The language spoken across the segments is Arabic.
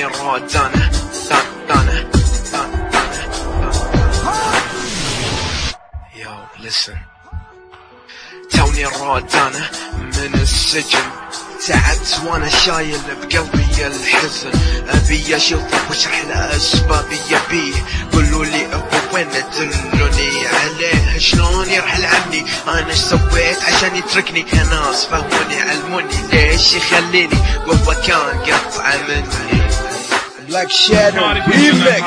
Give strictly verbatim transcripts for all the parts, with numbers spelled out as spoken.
راد انا انا يو listen توني راد انا من السجن تعبت وانا شايل بقلبي الحزن ابي اشوفه واشرح له اسبابي يبيه قولوا لي ابو وين دلوني عليه شلون يرحل عني انا ايش سويت عشان يتركني يا ناس فهموني علموني ليش يخليني وهو كان قطعه مني Black Shadow Remix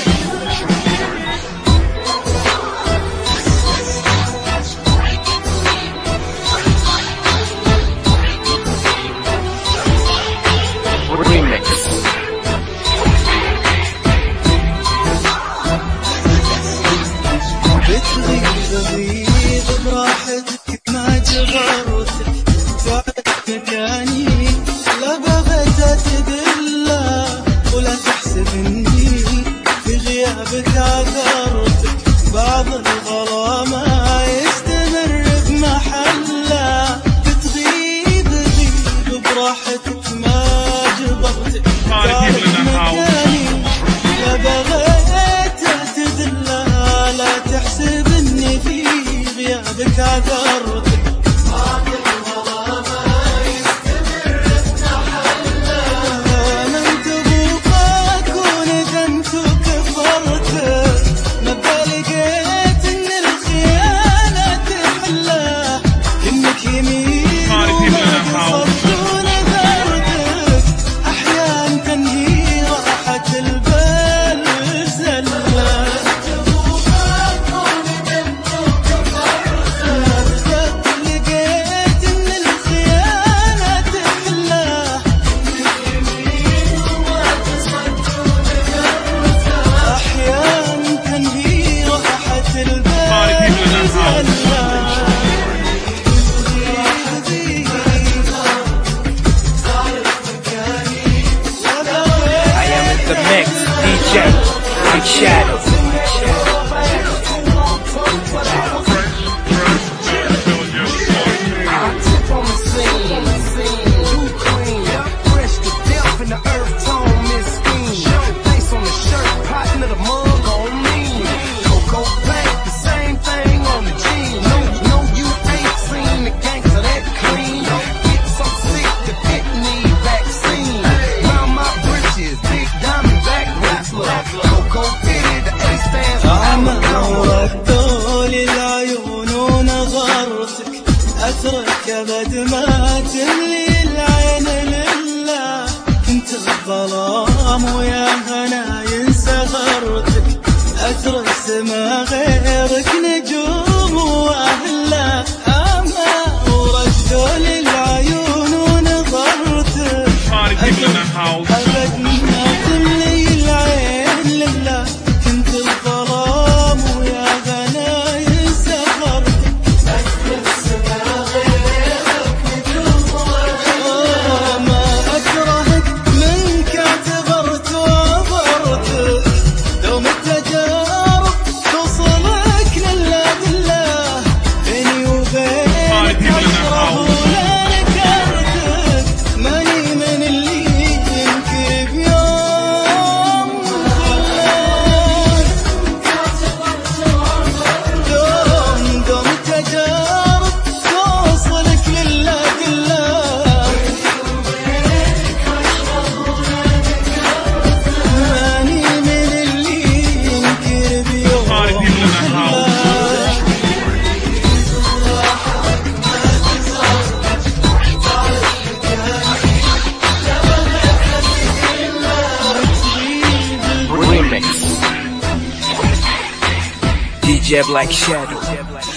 Remix بتغيب بغيب براحتك ما جبرتك وعدت مكاني لا بغيت اتدلى ولا تحسب اني في غيابك عذرتك بعض الغلا ما يستمر بمحله بتغيب بغيب براحتك ما جبرتك وعدت مكاني لا بغيت اتدلى لا تحسب اني في غيابك عذرتك بعض الغلا ما يستمر بمحله من تبوقك وندمت وكفرتك ما لقيت ان الخيانة تحله انك يمين وما قصرت ونذرتك احيان تنهي راحة البال زلة Shadow أترك أبد ما تملي العين لله كنت الظلام ويا هنا ينسى غرتك أترك سما غيرك نجوم وأهلا أما ورجل العيون ونظرتك أبد ما تملي العين لله كنت الظلام ويا هنا ينسى غرتك D J Black Shadow.